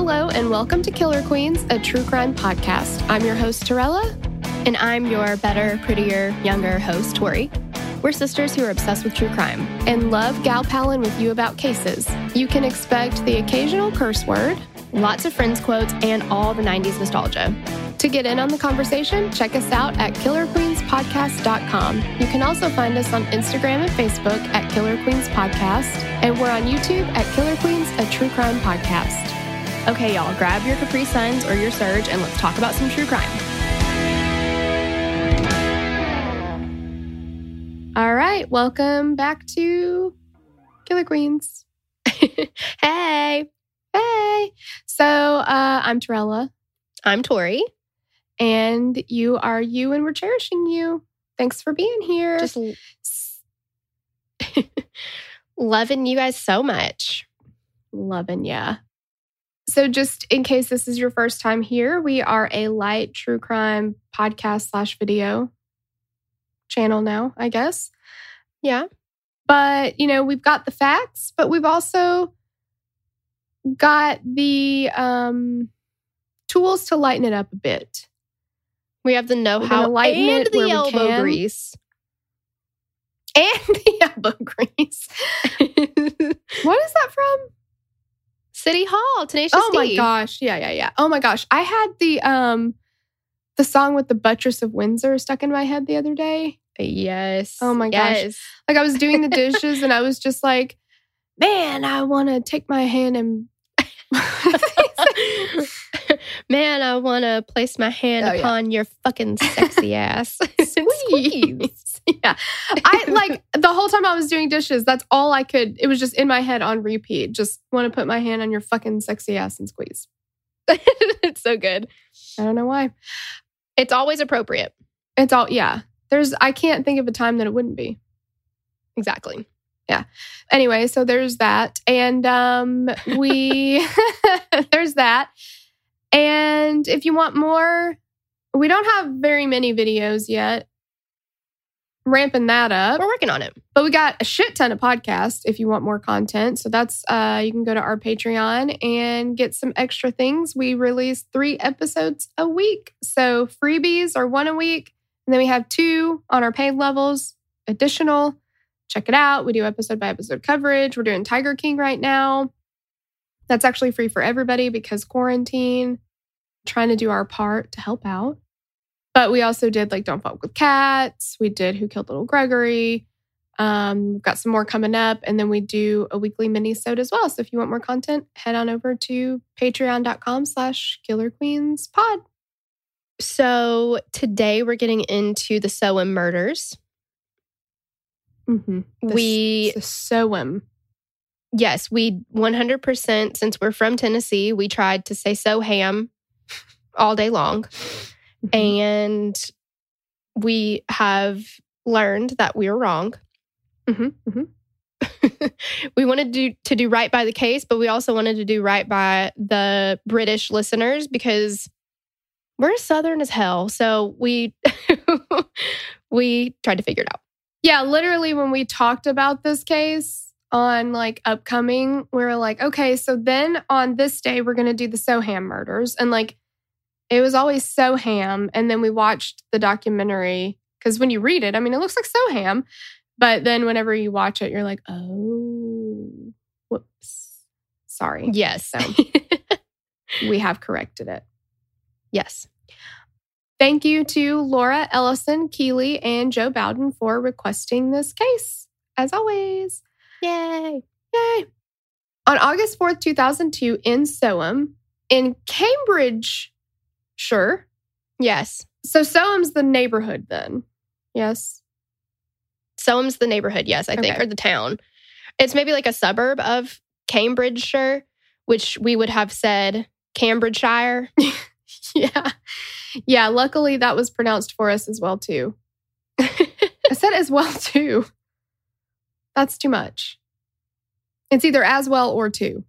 Hello and welcome to Killer Queens, a true crime podcast. I'm your host, Torella. And I'm your better, prettier, younger host, Tori. We're sisters who are obsessed with true crime and love gal-palling with you about cases. You can expect the occasional curse word, lots of Friends quotes, and all the 90s nostalgia. To get in on the conversation, check us out at killerqueenspodcast.com. You can also find us on Instagram and Facebook at Killer Queens Podcast, and we're on YouTube at Killer Queens, a true crime podcast. Okay, y'all, grab your Capri Suns or your Surge, and let's talk about some true crime. All right, welcome back to Killer Queens. Hey. So I'm Torella. I'm Tori. And you are you, and we're cherishing you. Thanks for being here. Just loving you guys so much. Loving ya. So just in case this is your first time here, we are a light true crime podcast / video channel now, I guess. Yeah. But, we've got the facts, but we've also got the tools to lighten it up a bit. We have the know-how and the elbow grease. And the elbow grease. What is that from? City Hall, Tenacious D. D. My gosh. Yeah. Oh my gosh. I had the song with the Buttress of Windsor stuck in my head the other day. Yes. Oh my gosh. Like I was doing the dishes and I was just like, man, I want to take my hand and man, I want to place my hand upon your fucking sexy ass. Squeeze. Yeah. I like the whole time I was doing dishes, that's all I could. It was just in my head on repeat. Just want to put my hand on your fucking sexy ass and squeeze. It's so good. I don't know why. It's always appropriate. It's all, yeah. I can't think of a time that it wouldn't be. Exactly. Yeah. Anyway, so there's that. And there's that. And if you want more, we don't have very many videos yet. Ramping that up. We're working on it. But we got a shit ton of podcasts if you want more content. So that's, you can go to our Patreon and get some extra things. We release 3 episodes a week. So freebies are 1 a week. And then we have 2 on our paid levels, additional. Check it out. We do episode by episode coverage. We're doing Tiger King right now. That's actually free for everybody because quarantine, trying to do our part to help out. But we also did Don't Fuck with Cats. We did Who Killed Little Gregory. We've got some more coming up. And then we do a weekly mini-sode as well. So if you want more content, head on over to patreon.com/killerqueenspod. So today we're getting into the Soham murders. Mm-hmm. The Soham. Yes, we 100%, since we're from Tennessee, we tried to say Soham all day long. Mm-hmm. And we have learned that we were wrong. Mm-hmm. Mm-hmm. We wanted to do right by the case, but we also wanted to do right by the British listeners because we're Southern as hell. So we we tried to figure it out. Yeah, literally when we talked about this case on upcoming, we were like, okay, so then on this day, we're going to do the Soham murders. And it was always Soham. And then we watched the documentary because when you read it, it looks like Soham. But then whenever you watch it, you're like, oh, whoops. Sorry. Yes. So we have corrected it. Yes. Thank you to Laura Ellison, Keeley, and Joe Bowden for requesting this case, as always. Yay. Yay. On August 4th, 2002, in Soham, in Cambridgeshire. Yes. So Soham's the neighborhood then. Yes. Soham's the neighborhood, yes, I think, or the town. It's maybe a suburb of Cambridgeshire, which we would have said Cambridgeshire. Yeah. Yeah, luckily that was pronounced for us as well, too. I said as well, too. That's too much. It's either as well or too.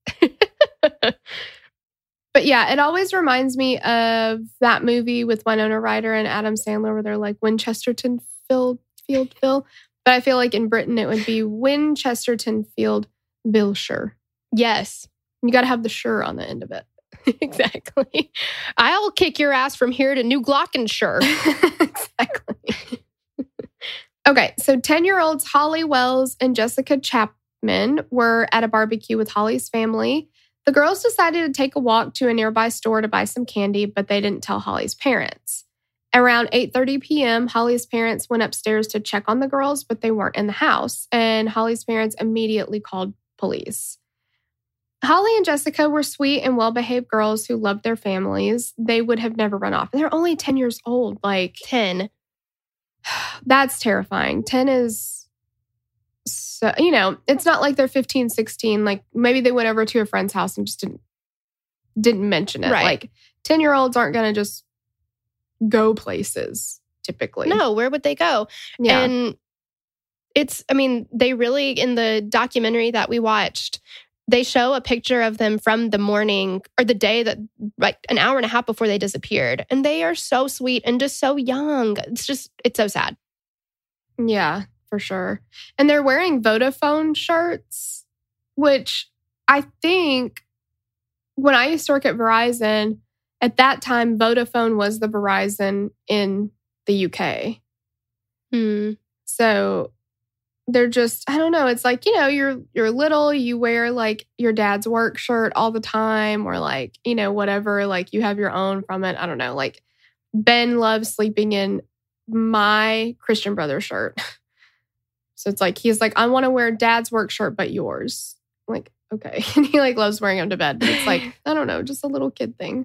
But yeah, it always reminds me of that movie with Winona Ryder and Adam Sandler where they're like Winchesterton Fieldville. But I feel like in Britain it would be Winchesterton Fieldvilleshire. Yes. You got to have the sure on the end of it. Exactly. I'll kick your ass from here to New Glockenshire. Exactly. Okay, so 10-year-olds Holly Wells and Jessica Chapman were at a barbecue with Holly's family. The girls decided to take a walk to a nearby store to buy some candy, but they didn't tell Holly's parents. Around 8:30 p.m., Holly's parents went upstairs to check on the girls, but they weren't in the house, and Holly's parents immediately called police. Holly and Jessica were sweet and well-behaved girls who loved their families. They would have never run off. And they're only 10 years old. 10. That's terrifying. 10 is, so, it's not like they're 15, 16. Like maybe they went over to a friend's house and just didn't mention it. Right. Like 10-year-olds aren't going to just go places typically. No, where would they go? Yeah. And they really, in the documentary that we watched, they show a picture of them from the morning or the day that, like an hour and a half before they disappeared. And they are so sweet and just so young. It's so sad. Yeah, for sure. And they're wearing Vodafone shirts, which I think when I used to work at Verizon, at that time, Vodafone was the Verizon in the UK. So they're just, I don't know. It's like, you're little, you wear like your dad's work shirt all the time or like, whatever, like you have your own from it. I don't know. Like Ben loves sleeping in my Christian Brother shirt. So it's like, he's like, I want to wear dad's work shirt, but yours. I'm like, okay. And he like loves wearing them to bed. But it's like, I don't know, just a little kid thing.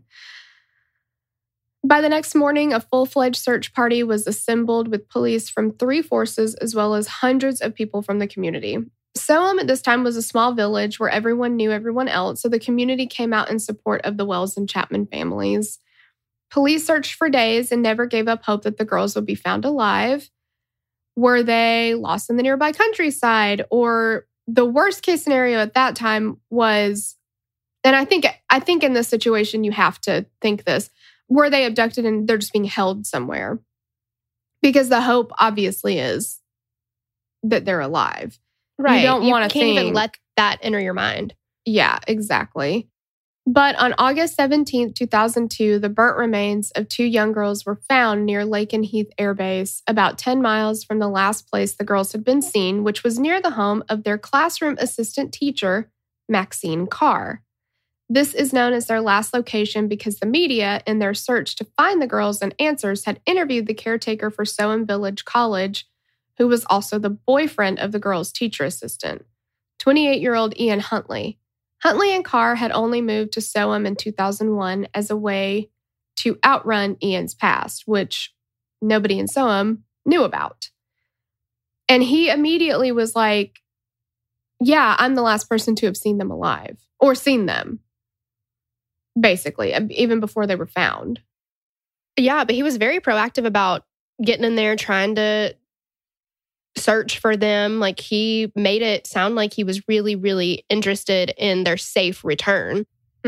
By the next morning, a full-fledged search party was assembled with police from 3 forces as well as hundreds of people from the community. Soham at this time was a small village where everyone knew everyone else, so the community came out in support of the Wells and Chapman families. Police searched for days and never gave up hope that the girls would be found alive. Were they lost in the nearby countryside? Or the worst case scenario at that time was, and I think in this situation you have to think this, were they abducted and they're just being held somewhere? Because the hope obviously is that they're alive. Right. You don't want to can't even let that enter your mind. Yeah, exactly. But on August 17th, 2002, the burnt remains of 2 young girls were found near Lakenheath Air Base, about 10 miles from the last place the girls had been seen, which was near the home of their classroom assistant teacher, Maxine Carr. This is known as their last location because the media, in their search to find the girls and answers, had interviewed the caretaker for Soham Village College, who was also the boyfriend of the girls' teacher assistant, 28-year-old Ian Huntley. Huntley and Carr had only moved to Soham in 2001 as a way to outrun Ian's past, which nobody in Soham knew about. And he immediately was like, yeah, I'm the last person to have seen them alive or seen them. Basically, even before they were found. Yeah, but he was very proactive about getting in there, trying to search for them. Like he made it sound like he was really, really interested in their safe return.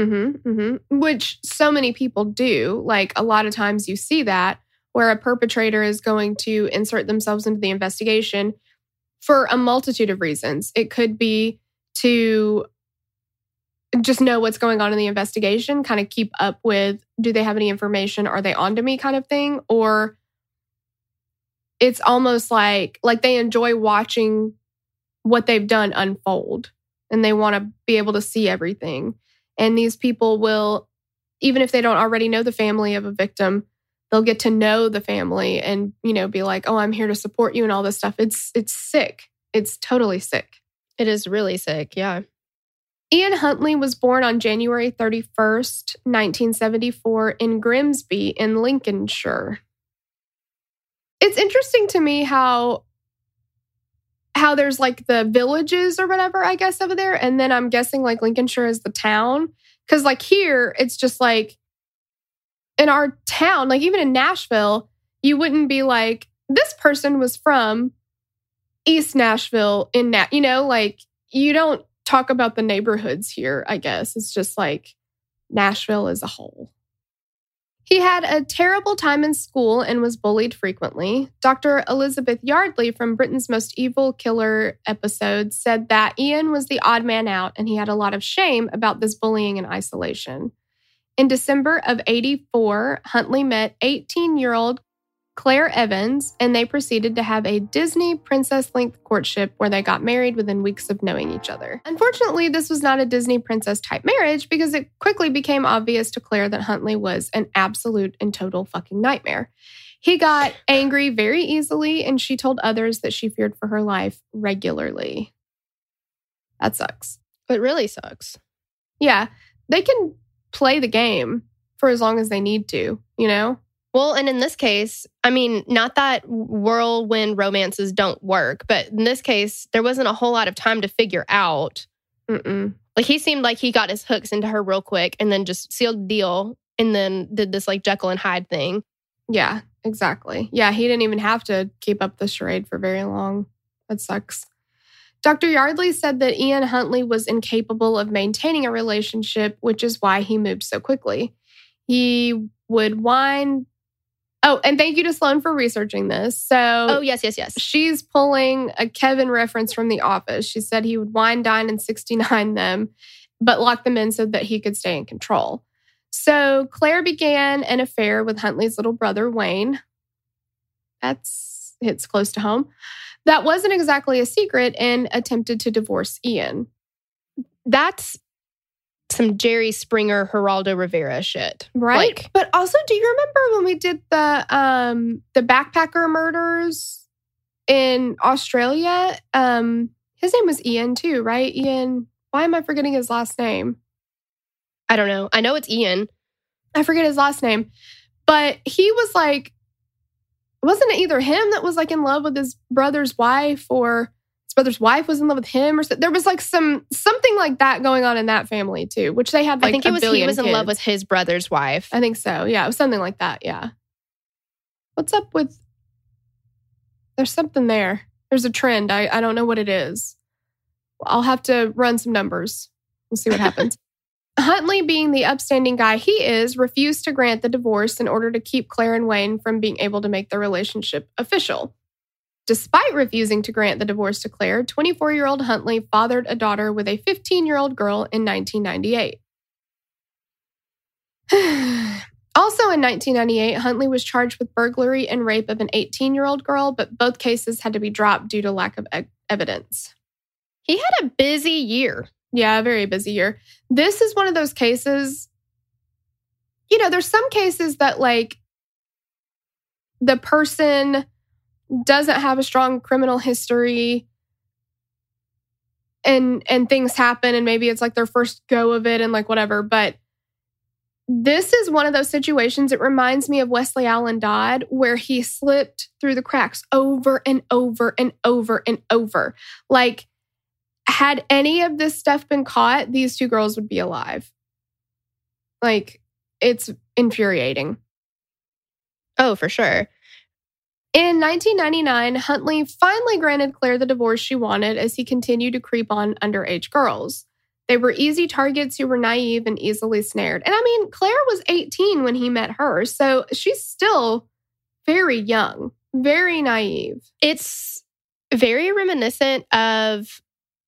Which so many people do. Like a lot of times you see that where a perpetrator is going to insert themselves into the investigation for a multitude of reasons. It could be to just know what's going on in the investigation, kind of keep up with, do they have any information? Are they on to me kind of thing? Or it's almost like they enjoy watching what they've done unfold and they want to be able to see everything. And these people will, even if they don't already know the family of a victim, they'll get to know the family and, be like, oh, I'm here to support you and all this stuff. It's sick. It's totally sick. It is really sick. Yeah. Ian Huntley was born on January 31st, 1974 in Grimsby in Lincolnshire. It's interesting to me how there's like the villages or whatever, I guess, over there. And then I'm guessing like Lincolnshire is the town. Because like here, it's just like in our town, like even in Nashville, you wouldn't be like, this person was from East Nashville like you don't talk about the neighborhoods here, I guess. It's just like Nashville as a whole. He had a terrible time in school and was bullied frequently. Dr. Elizabeth Yardley from Britain's Most Evil Killer episode said that Ian was the odd man out and he had a lot of shame about this bullying and isolation. In December of 1984, Huntley met 18-year-old Claire Evans, and they proceeded to have a Disney princess-length courtship where they got married within weeks of knowing each other. Unfortunately, this was not a Disney princess-type marriage because it quickly became obvious to Claire that Huntley was an absolute and total fucking nightmare. He got angry very easily, and she told others that she feared for her life regularly. That sucks. It really sucks. Yeah, they can play the game for as long as they need to, you know? Well, and in this case, I mean, not that whirlwind romances don't work, but in this case, there wasn't a whole lot of time to figure out. Like, he seemed like he got his hooks into her real quick and then just sealed the deal and then did this like Jekyll and Hyde thing. Yeah, exactly. Yeah, he didn't even have to keep up the charade for very long. That sucks. Dr. Yardley said that Ian Huntley was incapable of maintaining a relationship, which is why he moved so quickly. He would whine. Oh, and thank you to Sloan for researching this. So, yes. She's pulling a Kevin reference from The Office. She said he would wine, dine, and 69 them, but lock them in so that he could stay in control. So Claire began an affair with Huntley's little brother, Wayne. Hits close to home. That wasn't exactly a secret and attempted to divorce Ian. That's some Jerry Springer, Geraldo Rivera shit. Right? Like, but also, do you remember when we did the backpacker murders in Australia? His name was Ian too, right? Ian, why am I forgetting his last name? I don't know. I know it's Ian. I forget his last name. But he was like, wasn't it either him that was like in love with his brother's wife, or his brother's wife was in love with him, or there was like something like that going on in that family too, which they had like I think it was he was in love with his brother's wife. I think so. Yeah, it was something like that. Yeah. What's up with? There's something there. There's a trend. I don't know what it is. I'll have to run some numbers. We'll see what happens. Huntley, being the upstanding guy he is, refused to grant the divorce in order to keep Claire and Wayne from being able to make the relationship official. Despite refusing to grant the divorce to Claire, 24-year-old Huntley fathered a daughter with a 15-year-old girl in 1998. Also in 1998, Huntley was charged with burglary and rape of an 18-year-old girl, but both cases had to be dropped due to lack of evidence. He had a busy year. Yeah, a very busy year. This is one of those cases, you know, there's some cases that like the person doesn't have a strong criminal history and things happen and maybe it's like their first go of it and like whatever. But this is one of those situations. It reminds me of Wesley Allen Dodd, where he slipped through the cracks over and over and over and over. Like, had any of this stuff been caught, these two girls would be alive. Like, it's infuriating. Oh, for sure. In 1999, Huntley finally granted Claire the divorce she wanted as he continued to creep on underage girls. They were easy targets who were naive and easily snared. And I mean, Claire was 18 when he met her, so she's still very young, very naive. It's very reminiscent of...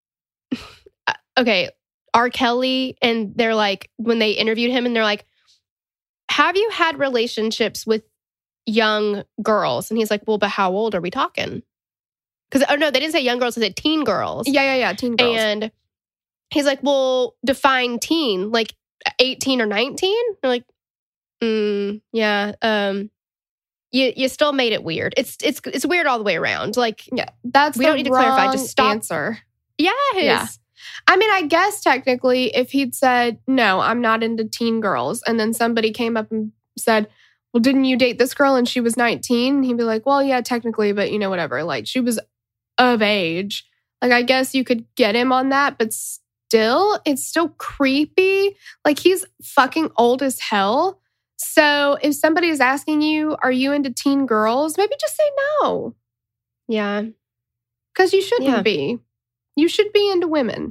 Okay, R. Kelly, and they're like, when they interviewed him, and they're like, have you had relationships with young girls? And he's like, well, but how old are we talking? Because, oh no, they didn't say young girls, they said teen girls. Yeah, teen girls. And he's like, well, define teen, like 18 or 19? They're like, yeah, you still made it weird. It's weird all the way around. Like, yeah, we don't need to clarify. Just stop. Answer. Yes. Yeah. I mean, I guess technically if he'd said, no, I'm not into teen girls, and then somebody came up and said, well, didn't you date this girl and she was 19? He'd be like, well, yeah, technically, but you know, whatever. Like, she was of age. Like, I guess you could get him on that, but still, it's still creepy. Like, he's fucking old as hell. So if somebody is asking you, are you into teen girls? Maybe just say no. Yeah. Because you shouldn't be. You should be into women,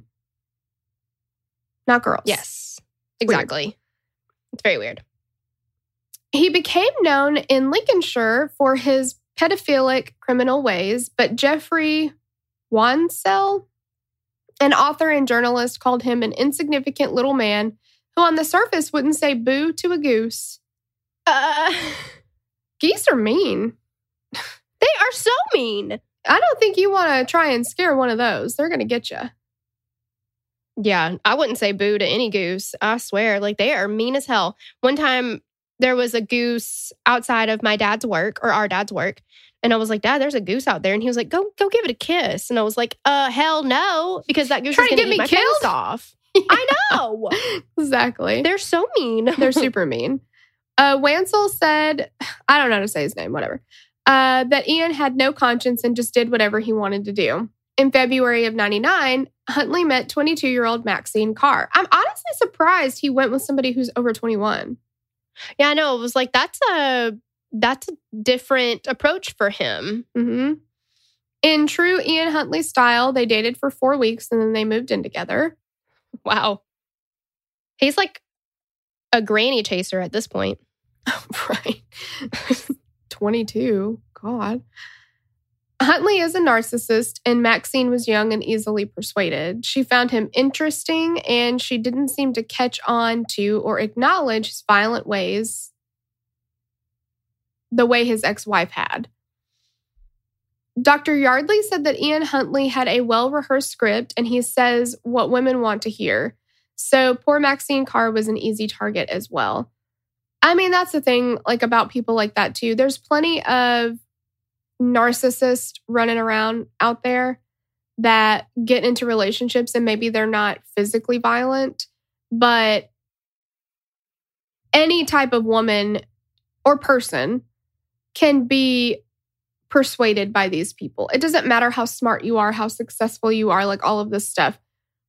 not girls. Yes, exactly. Weird. It's very weird. He became known in Lincolnshire for his pedophilic criminal ways, but Jeffrey Wansell, an author and journalist, called him an insignificant little man who on the surface wouldn't say boo to a goose. Geese are mean. They are so mean. I don't think you want to try and scare one of those. They're going to get you. Yeah, I wouldn't say boo to any goose. I swear, like they are mean as hell. One time there was a goose outside of my dad's work or our dad's work. And I was like, Dad, there's a goose out there. And he was like, go give it a kiss. And I was like, hell no, because that goose is going to eat my face off. Yeah. I know. Exactly. They're so mean. They're super mean. Wansell said, I don't know how to say his name, whatever, that Ian had no conscience and just did whatever he wanted to do. In February of 99, Huntley met 22-year-old Maxine Carr. I'm honestly surprised he went with somebody who's over 21. Yeah, I know. It was like, that's a different approach for him. Mm-hmm. In true Ian Huntley style, they dated for 4 weeks and then they moved in together. Wow. He's like a granny chaser at this point. Right. 22. God. Huntley is a narcissist, and Maxine was young and easily persuaded. She found him interesting, and she didn't seem to catch on to or acknowledge his violent ways the way his ex-wife had. Dr. Yardley said that Ian Huntley had a well-rehearsed script, and he says what women want to hear. So poor Maxine Carr was an easy target as well. I mean, that's the thing, like, about people like that, too. There's plenty of narcissists running around out there that get into relationships and maybe they're not physically violent, but any type of woman or person can be persuaded by these people. It doesn't matter how smart you are, how successful you are, like all of this stuff.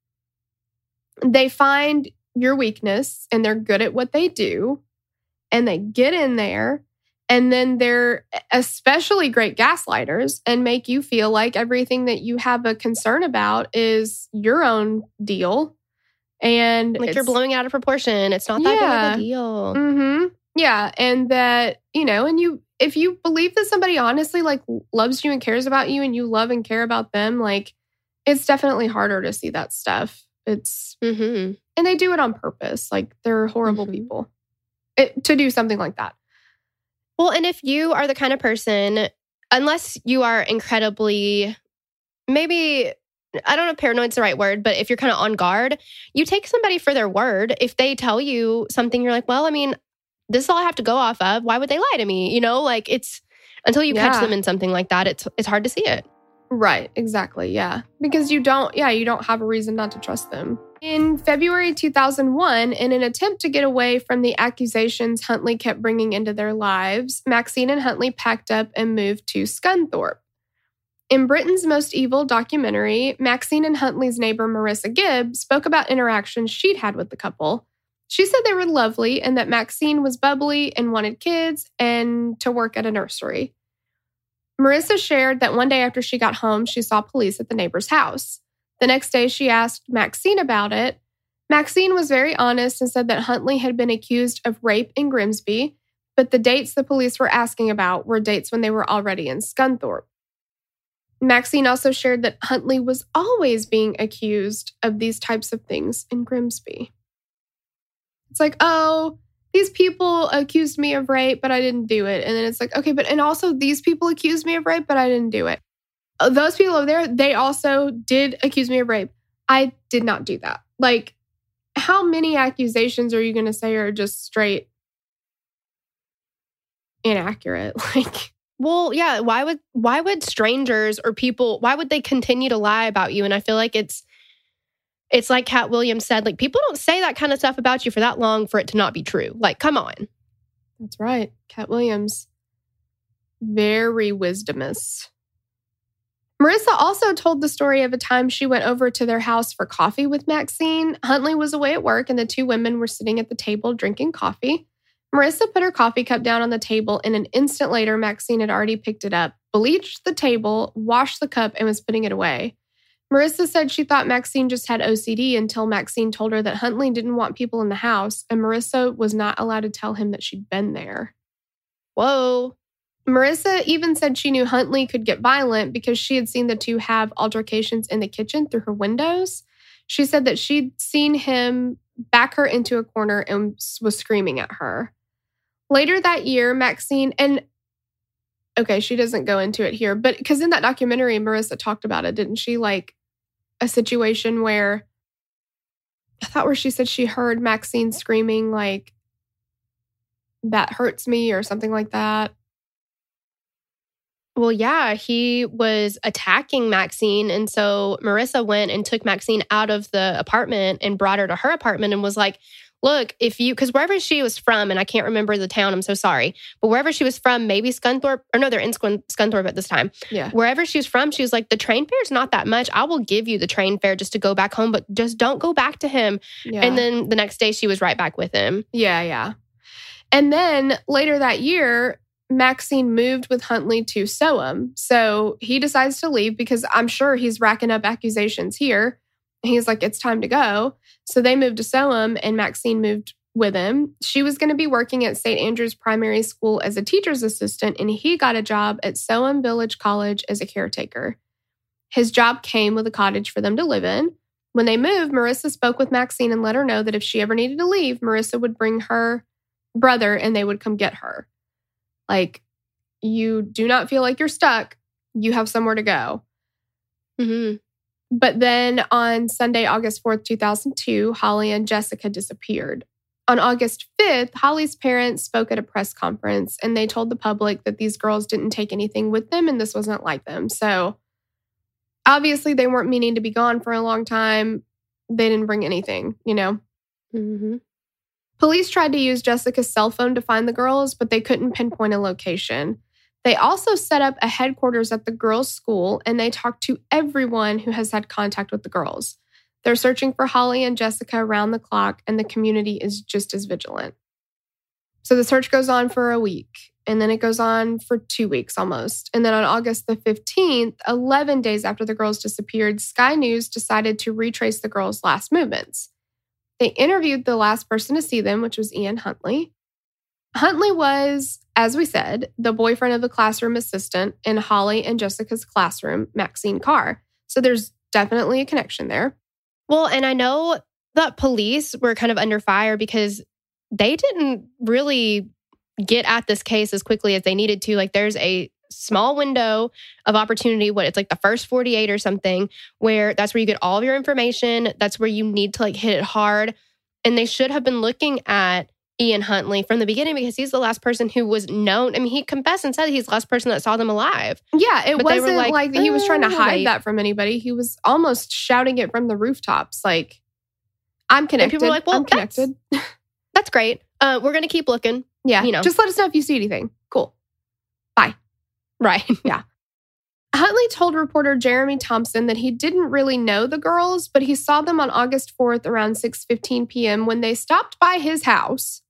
They find your weakness and they're good at what they do and they get in there. And then they're especially great gaslighters and make you feel like everything that you have a concern about is your own deal. And like you're blowing out of proportion. It's not that big of a deal. Mm-hmm. Yeah. And that, and if you believe that somebody honestly like loves you and cares about you and you love and care about them, like it's definitely harder to see that stuff. It's, and they do it on purpose. Like they're horrible people to do something like that. Well, and if you are the kind of person, unless you are incredibly, maybe, I don't know if paranoid's the right word, but if you're kind of on guard, you take somebody for their word. If they tell you something, you're like, well, I mean, this is all I have to go off of. Why would they lie to me? Like it's, until you catch them in something like that, it's hard to see it. Right, exactly, yeah. Because you don't have a reason not to trust them. In February 2001, in an attempt to get away from the accusations Huntley kept bringing into their lives, Maxine and Huntley packed up and moved to Scunthorpe. In Britain's Most Evil documentary, Maxine and Huntley's neighbor Marissa Gibb spoke about interactions she'd had with the couple. She said they were lovely and that Maxine was bubbly and wanted kids and to work at a nursery. Marissa shared that one day after she got home, she saw police at the neighbor's house. The next day, she asked Maxine about it. Maxine was very honest and said that Huntley had been accused of rape in Grimsby, but the dates the police were asking about were dates when they were already in Scunthorpe. Maxine also shared that Huntley was always being accused of these types of things in Grimsby. It's like, oh, these people accused me of rape, but I didn't do it. And then it's like, okay, and also these people accused me of rape, but I didn't do it. Those people over there, they also did accuse me of rape. I did not do that. Like, how many accusations are you going to say are just straight inaccurate? Like, well, yeah. Why would strangers or people, why would they continue to lie about you? And I feel like it's like Cat Williams said, like people don't say that kind of stuff about you for that long for it to not be true. Like, come on. That's right. Cat Williams, very wisdomous. Marissa also told the story of a time she went over to their house for coffee with Maxine. Huntley was away at work and the two women were sitting at the table drinking coffee. Marissa put her coffee cup down on the table and an instant later, Maxine had already picked it up, bleached the table, washed the cup, and was putting it away. Marissa said she thought Maxine just had OCD until Maxine told her that Huntley didn't want people in the house and Marissa was not allowed to tell him that she'd been there. whoa. Marissa even said she knew Huntley could get violent because she had seen the two have altercations in the kitchen through her windows. She said that she'd seen him back her into a corner and was screaming at her. Later that year, Maxine, and okay, she doesn't go into it here, but because in that documentary, Marissa talked about it, didn't she? Like a situation where I thought where she said she heard Maxine screaming like, that hurts me or something like that. Well, yeah, he was attacking Maxine. And so Marissa went and took Maxine out of the apartment and brought her to her apartment and was like, look, because wherever she was from, and I can't remember the town, I'm so sorry, but wherever she was from, maybe Scunthorpe, or no, they're in Scunthorpe at this time. Yeah. Wherever she was from, she was like, the train fare's not that much. I will give you the train fare just to go back home, but just don't go back to him. Yeah. And then the next day she was right back with him. Yeah. And then later that year, Maxine moved with Huntley to Soham. So he decides to leave because I'm sure he's racking up accusations here. He's like, it's time to go. So they moved to Soham and Maxine moved with him. She was going to be working at St. Andrew's Primary School as a teacher's assistant, and he got a job at Soham Village College as a caretaker. His job came with a cottage for them to live in. When they moved, Marissa spoke with Maxine and let her know that if she ever needed to leave, Marissa would bring her brother and they would come get her. Like, you do not feel like you're stuck. You have somewhere to go. Mm-hmm. But then on Sunday, August 4th, 2002, Holly and Jessica disappeared. On August 5th, Holly's parents spoke at a press conference and they told the public that these girls didn't take anything with them and this wasn't like them. So obviously they weren't meaning to be gone for a long time. They didn't bring anything, you know? Mm-hmm. Police tried to use Jessica's cell phone to find the girls, but they couldn't pinpoint a location. They also set up a headquarters at the girls' school, and they talked to everyone who has had contact with the girls. They're searching for Holly and Jessica around the clock, and the community is just as vigilant. So the search goes on for a week, and then it goes on for 2 weeks almost. And then on August the 15th, 11 days after the girls disappeared, Sky News decided to retrace the girls' last movements. They interviewed the last person to see them, which was Ian Huntley. Huntley was, as we said, the boyfriend of the classroom assistant in Holly and Jessica's classroom, Maxine Carr. So there's definitely a connection there. Well, and I know that police were kind of under fire because they didn't really get at this case as quickly as they needed to. Like, there's a small window of opportunity, it's like the first 48 or something, where that's where you get all of your information. That's where you need to like hit it hard. And they should have been looking at Ian Huntley from the beginning because he's the last person who was known. I mean, he confessed and said he's the last person that saw them alive. Yeah, it wasn't like he was trying to hide that from anybody. He was almost shouting it from the rooftops, like, I'm connected. And people were like, well, I'm connected. That's great. We're going to keep looking. Yeah, just let us know if you see anything. Cool. Bye. Right. Yeah. Huntley told reporter Jeremy Thompson that he didn't really know the girls, but he saw them on August 4th around 6:15 p.m. when they stopped by his house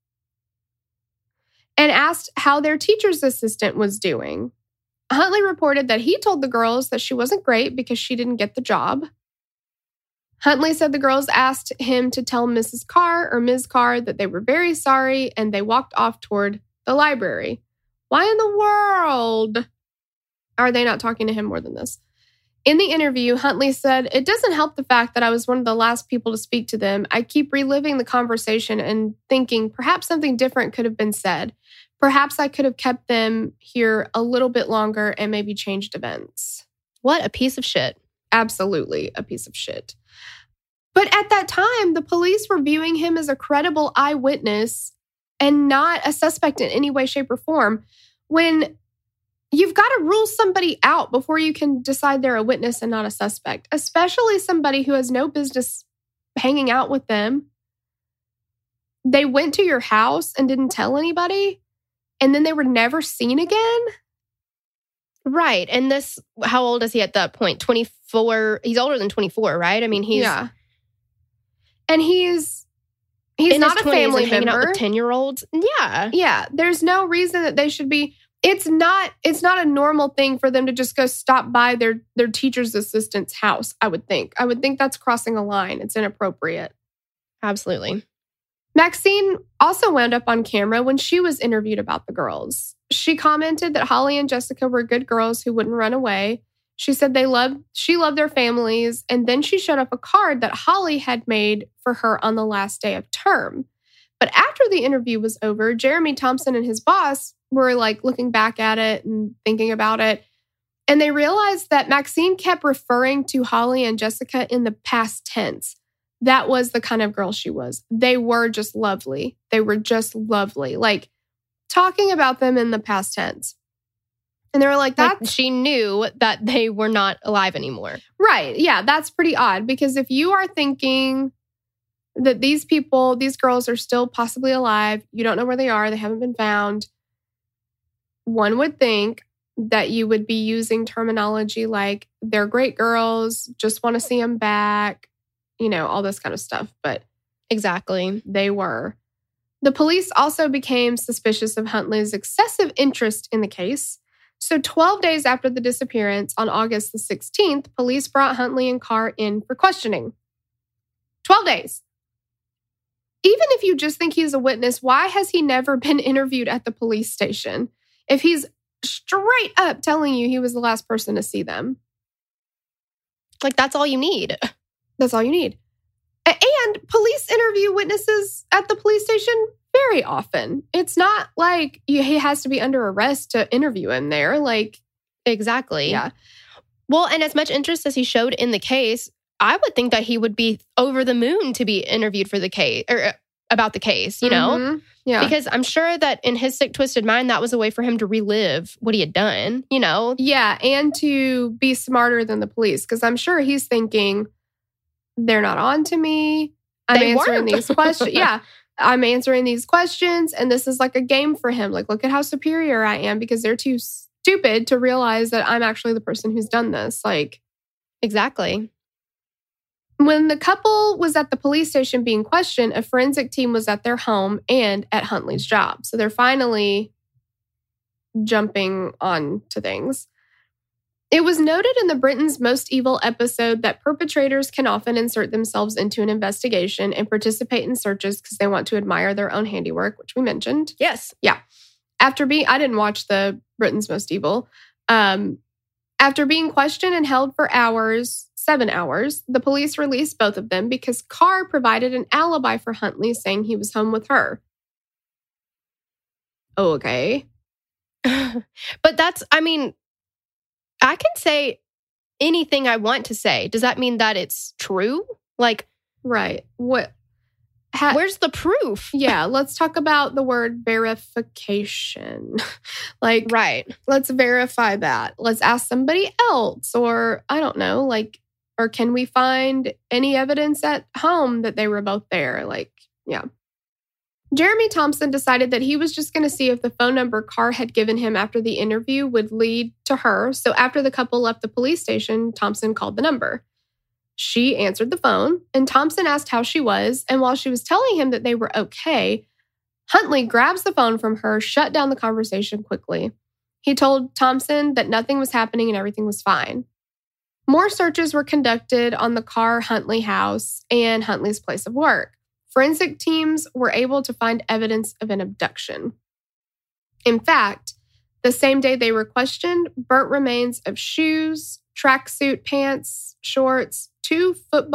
and asked how their teacher's assistant was doing. Huntley reported that he told the girls that she wasn't great because she didn't get the job. Huntley said the girls asked him to tell Mrs. Carr or Ms. Carr that they were very sorry, and they walked off toward the library. Why in the world are they not talking to him more than this? In the interview, Huntley said, "It doesn't help the fact that I was one of the last people to speak to them. I keep reliving the conversation and thinking perhaps something different could have been said. Perhaps I could have kept them here a little bit longer and maybe changed events." What a piece of shit. Absolutely a piece of shit. But at that time, the police were viewing him as a credible eyewitness and not a suspect in any way, shape, or form. When you've got to rule somebody out before you can decide they're a witness and not a suspect, especially somebody who has no business hanging out with them. They went to your house and didn't tell anybody, and then they were never seen again. Right. And this, how old is he at that point? 24. He's older than 24, right? I mean, he's... Yeah. And he's not a family member. Hanging out with 10-year-olds. Yeah. Yeah. There's no reason that they should be... It's not a normal thing for them to just go stop by their teacher's assistant's house, I would think. I would think that's crossing a line. It's inappropriate. Absolutely. Maxine also wound up on camera when she was interviewed about the girls. She commented that Holly and Jessica were good girls who wouldn't run away. She said she loved their families, and then she showed up a card that Holly had made for her on the last day of term. But after the interview was over, Jeremy Thompson and his boss were like looking back at it and thinking about it. And they realized that Maxine kept referring to Holly and Jessica in the past tense. That was the kind of girl she was. They were just lovely. They were just lovely. Like talking about them in the past tense. And they were like, that she knew that they were not alive anymore. Right. Yeah, that's pretty odd. Because if you are thinking that these girls are still possibly alive, you don't know where they are, they haven't been found, one would think that you would be using terminology like, they're great girls, just want to see them back, all this kind of stuff. But exactly, they were. The police also became suspicious of Huntley's excessive interest in the case. So 12 days after the disappearance, on August the 16th, police brought Huntley and Carr in for questioning. 12 days. Even if you just think he's a witness, why has he never been interviewed at the police station? If he's straight up telling you he was the last person to see them. Like, that's all you need. That's all you need. And police interview witnesses at the police station very often. It's not like he has to be under arrest to interview him there. Like, exactly. Yeah. Well, and as much interest as he showed in the case, I would think that he would be over the moon to be interviewed for the case or about the case, Mm-hmm. Yeah. Because I'm sure that in his sick, twisted mind, that was a way for him to relive what he had done, Yeah, and to be smarter than the police. Because I'm sure he's thinking, they're not on to me. I'm answering these questions. Yeah, I'm answering these questions. And this is like a game for him. Like, look at how superior I am because they're too stupid to realize that I'm actually the person who's done this. Like, exactly. When the couple was at the police station being questioned, a forensic team was at their home and at Huntley's job. So they're finally jumping on to things. It was noted in the Britain's Most Evil episode that perpetrators can often insert themselves into an investigation and participate in searches because they want to admire their own handiwork, which we mentioned. Yes. Yeah. I didn't watch the Britain's Most Evil. After being questioned and held for 7 hours, the police released both of them because Carr provided an alibi for Huntley saying he was home with her. Oh, okay. But I can say anything I want to say. Does that mean that it's true? Like, right. What? Where's the proof? Yeah, let's talk about the word verification. Right. Let's verify that. Let's ask somebody else, or I don't know, or can we find any evidence at home that they were both there? Yeah. Jeremy Thompson decided that he was just going to see if the phone number Carr had given him after the interview would lead to her. So after the couple left the police station, Thompson called the number. She answered the phone, and Thompson asked how she was. And while she was telling him that they were okay, Huntley grabs the phone from her, shut down the conversation quickly. He told Thompson that nothing was happening and everything was fine. More searches were conducted on the Carr-Huntley house and Huntley's place of work. Forensic teams were able to find evidence of an abduction. In fact, the same day they were questioned, burnt remains of shoes, tracksuit pants, shorts, 2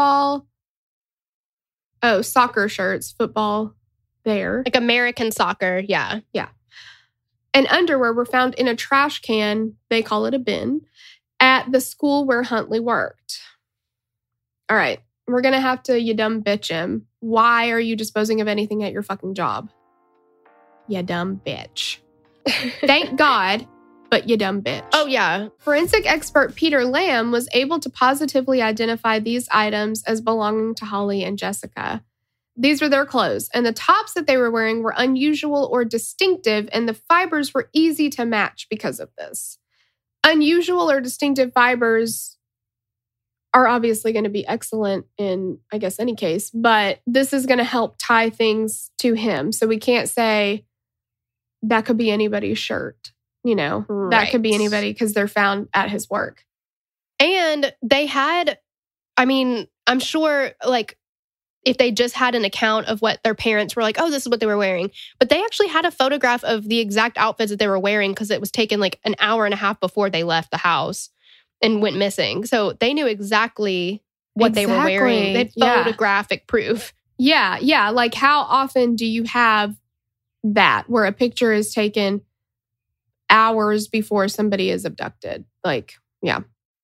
soccer shirts, football there. Like American soccer, yeah. Yeah. And underwear were found in a trash can, they call it a bin, at the school where Huntley worked. All right, we're going to have to, you dumb bitch him. Why are you disposing of anything at your fucking job? You dumb bitch. Thank God, but you dumb bitch. Oh, yeah. Forensic expert Peter Lamb was able to positively identify these items as belonging to Holly and Jessica. These were their clothes, and the tops that they were wearing were unusual or distinctive, and the fibers were easy to match because of this. Unusual or distinctive fibers are obviously going to be excellent in, I guess, any case, but this is going to help tie things to him. So we can't say that could be anybody's shirt, Right. That could be anybody because they're found at his work. And they had, I'm sure, if they just had an account of what their parents were like, oh, this is what they were wearing. But they actually had a photograph of the exact outfits that they were wearing because it was taken like an hour and a half before they left the house and went missing. So they knew exactly what they were wearing. They had photographic proof. Yeah, yeah. Like, how often do you have that where a picture is taken hours before somebody is abducted? Like, yeah.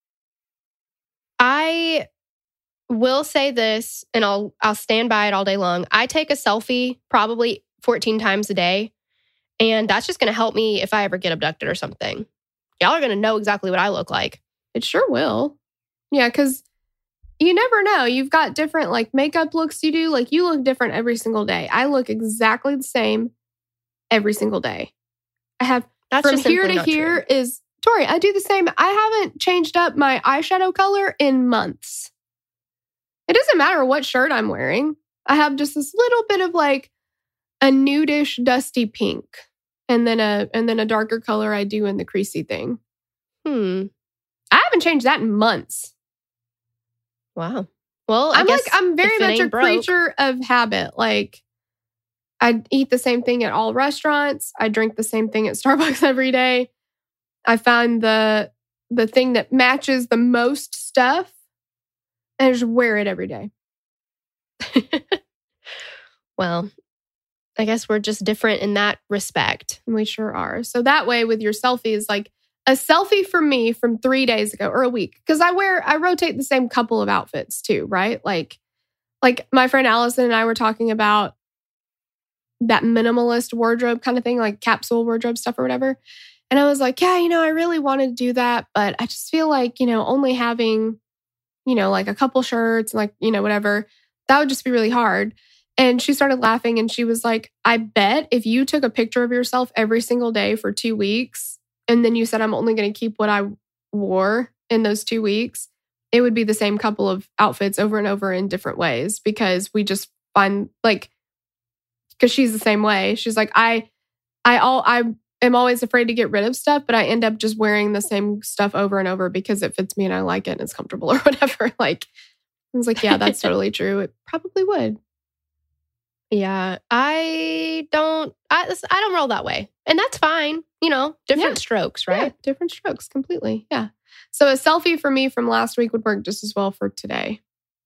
I will say this, and I'll stand by it all day long. I take a selfie probably 14 times a day, and that's just going to help me if I ever get abducted or something. Y'all are going to know exactly what I look like. It sure will. Yeah, because you never know. You've got different like makeup looks you do. Like, you look different every single day. I look exactly the same every single day. I have from here to here is Tori. I do the same. I haven't changed up my eyeshadow color in months. It doesn't matter what shirt I'm wearing. I have just this little bit of like a nudish, dusty pink, and then a darker color I do in the creasy thing. I haven't changed that in months. Wow. Well, I'm very much a creature of habit. Like, I eat the same thing at all restaurants. I drink the same thing at Starbucks every day. I find the thing that matches the most stuff and I just wear it every day. Well, I guess we're just different in that respect. We sure are. So that way with your selfies, like a selfie for me from 3 days ago or a week, because I rotate the same couple of outfits too, right? Like my friend Allison and I were talking about that minimalist wardrobe kind of thing, like capsule wardrobe stuff or whatever. And I was like, yeah, I really wanted to do that, but I just feel like, only having, like a couple shirts, like, whatever, that would just be really hard. And she started laughing and she was like, I bet if you took a picture of yourself every single day for 2 weeks, and then you said, I'm only going to keep what I wore in those 2 weeks, it would be the same couple of outfits over and over in different ways, because we just find like, because she's the same way. She's like, I am always afraid to get rid of stuff, but I end up just wearing the same stuff over and over because it fits me and I like it and it's comfortable or whatever. Like, I was like, yeah, that's totally true. It probably would. Yeah, I don't roll that way. And that's fine. Different strokes, right? Yeah, different strokes completely. Yeah. So a selfie for me from last week would work just as well for today.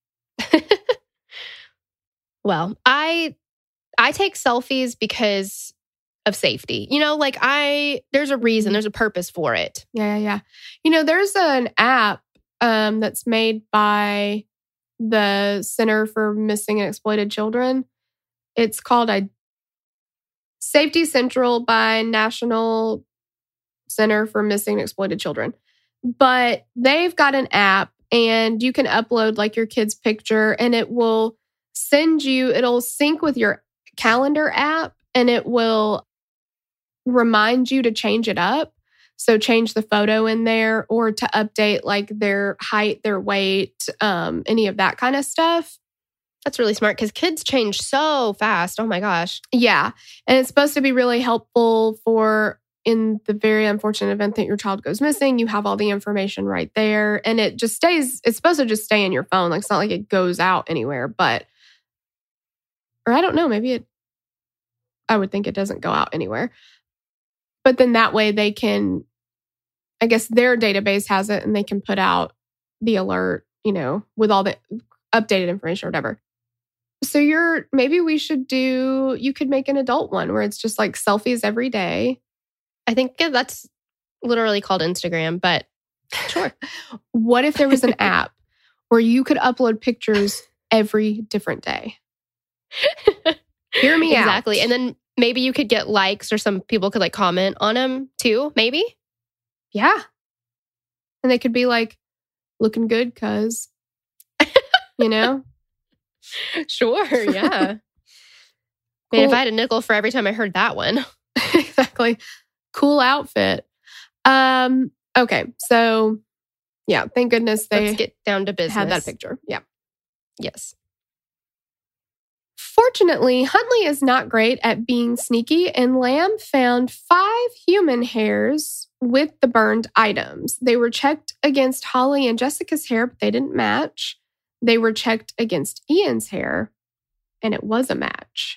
Well, I take selfies because of safety. There's a reason, there's a purpose for it. Yeah. There's an app that's made by the Center for Missing and Exploited Children. It's called Safety Central by National Center for Missing and Exploited Children. But they've got an app and you can upload like your kid's picture and it will it'll sync with your calendar app and it will remind you to change it up. So change the photo in there or to update like their height, their weight, any of that kind of stuff. That's really smart because kids change so fast. Oh my gosh. Yeah. And it's supposed to be really helpful for in the very unfortunate event that your child goes missing, you have all the information right there. And it just it's supposed to just stay in your phone. Like, it's not like it goes out anywhere, or I don't know, I would think it doesn't go out anywhere. But then that way they can, I guess their database has it and they can put out the alert, with all the updated information or whatever. So maybe you could make an adult one where it's just like selfies every day. I think that's literally called Instagram, but sure. What if there was an app where you could upload pictures every different day? Hear me out. Exactly. And then maybe you could get likes or some people could like comment on them too, maybe? Yeah. And they could be like, looking good, cuz, Sure, yeah. Cool. Man, if I had a nickel for every time I heard that one. Exactly. Cool outfit. Okay, so yeah, thank goodness let's get down to business. Had that picture. Yeah. Yes. Fortunately, Huntley is not great at being sneaky, and Lamb found 5 human hairs with the burned items. They were checked against Holly and Jessica's hair, but they didn't match. They were checked against Ian's hair, and it was a match.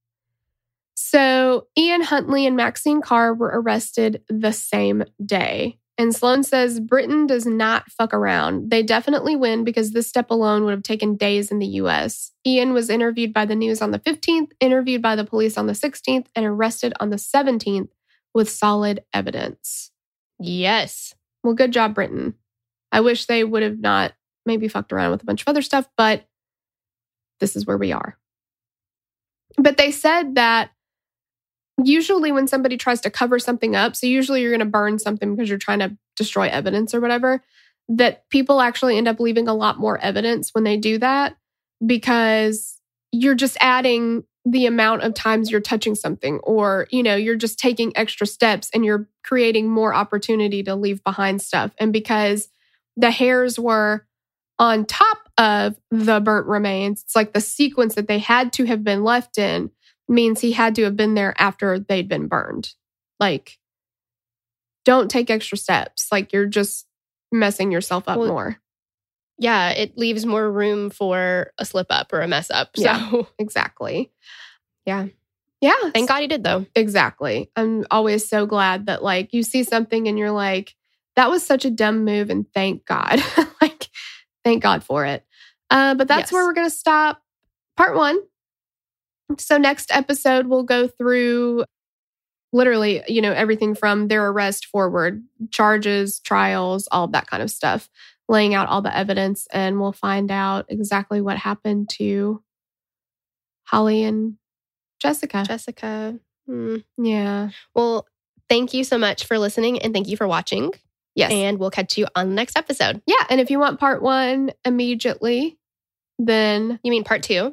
So Ian Huntley and Maxine Carr were arrested the same day. And Sloan says Britain does not fuck around. They definitely win because this step alone would have taken days in the US. Ian was interviewed by the news on the 15th, interviewed by the police on the 16th, and arrested on the 17th with solid evidence. Yes. Well, good job, Britain. I wish they would have not maybe fucked around with a bunch of other stuff, but this is where we are. But they said that usually when somebody tries to cover something up, so usually you're going to burn something because you're trying to destroy evidence or whatever, that people actually end up leaving a lot more evidence when they do that because you're just adding the amount of times you're touching something, or, you know, you're just taking extra steps and you're creating more opportunity to leave behind stuff. And because the hairs were on top of the burnt remains, it's like the sequence that they had to have been left in means he had to have been there after they'd been burned. Like, don't take extra steps. Like, you're just messing yourself up more. Yeah, it leaves more room for a slip up or a mess up. So. Yeah, exactly. Yeah. Yeah. Thank God he did, though. Exactly. I'm always so glad that, like, you see something and you're like, that was such a dumb move, and thank God. Like, thank God for it. But that's where we're going to stop part 1. So next episode, we'll go through literally, you know, everything from their arrest forward, charges, trials, all of that kind of stuff, laying out all the evidence, and we'll find out exactly what happened to Holly and Jessica. Yeah. Well, thank you so much for listening, and thank you for watching. Yes. And we'll catch you on the next episode. Yeah. And if you want part 1 immediately, then... You mean part 2?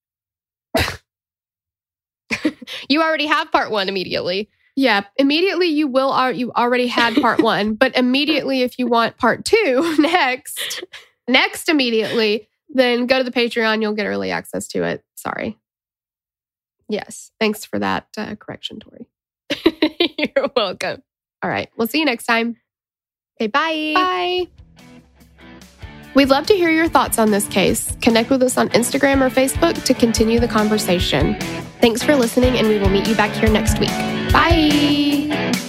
You already have part 1 immediately. Yeah, immediately you already had part 1, but immediately if you want part 2 next immediately, then go to the Patreon. You'll get early access to it. Sorry. Yes. Thanks for that correction, Tori. You're welcome. All right. We'll see you next time. Okay, bye. Bye. We'd love to hear your thoughts on this case. Connect with us on Instagram or Facebook to continue the conversation. Thanks for listening, and we will meet you back here next week. Bye.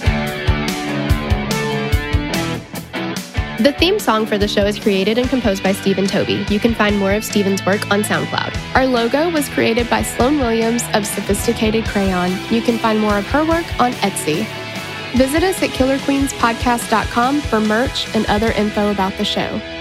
The theme song for the show is created and composed by Stephen Toby. You can find more of Stephen's work on SoundCloud. Our logo was created by Sloan Williams of Sophisticated Crayon. You can find more of her work on Etsy. Visit us at KillerQueensPodcast.com for merch and other info about the show.